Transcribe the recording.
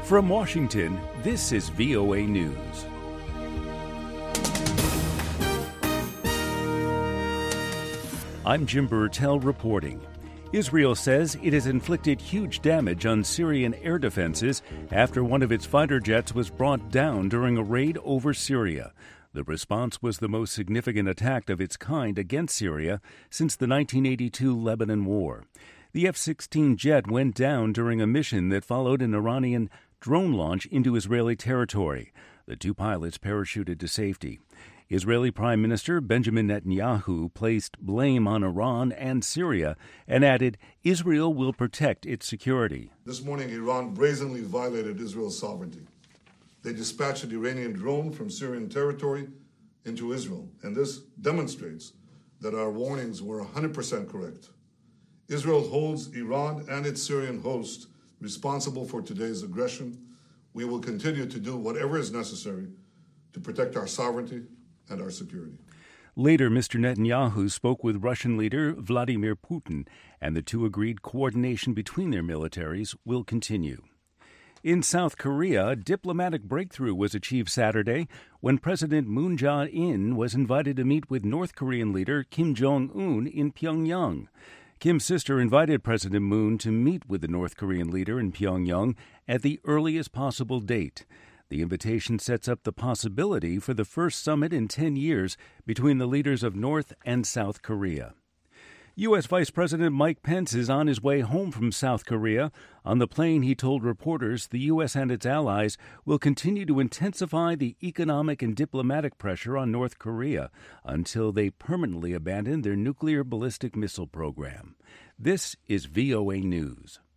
From Washington, this is VOA News. I'm Jim Burtell reporting. Israel says it has inflicted huge damage on Syrian air defenses after one of its fighter jets was brought down during a raid over Syria. The response was the most significant attack of its kind against Syria since the 1982 Lebanon War. The F-16 jet went down during a mission that followed an Iranian drone launch into Israeli territory. The two pilots parachuted to safety. Israeli Prime Minister Benjamin Netanyahu placed blame on Iran and Syria and added Israel will protect its security. This morning, Iran brazenly violated Israel's sovereignty. They dispatched an Iranian drone from Syrian territory into Israel, and this demonstrates that our warnings were 100% correct. Israel holds Iran and its Syrian host responsible for today's aggression. We will continue to do whatever is necessary to protect our sovereignty and our security. Later, Mr. Netanyahu spoke with Russian leader Vladimir Putin, and the two agreed coordination between their militaries will continue. In South Korea, a diplomatic breakthrough was achieved Saturday when President Moon Jae-in was invited to meet with North Korean leader Kim Jong-un in Pyongyang. Kim's sister invited President Moon to meet with the North Korean leader in Pyongyang at the earliest possible date. The invitation sets up the possibility for the first summit in 10 years between the leaders of North and South Korea. U.S. Vice President Mike Pence is on his way home from South Korea. On the plane, he told reporters the U.S. and its allies will continue to intensify the economic and diplomatic pressure on North Korea until they permanently abandon their nuclear ballistic missile program. This is VOA News.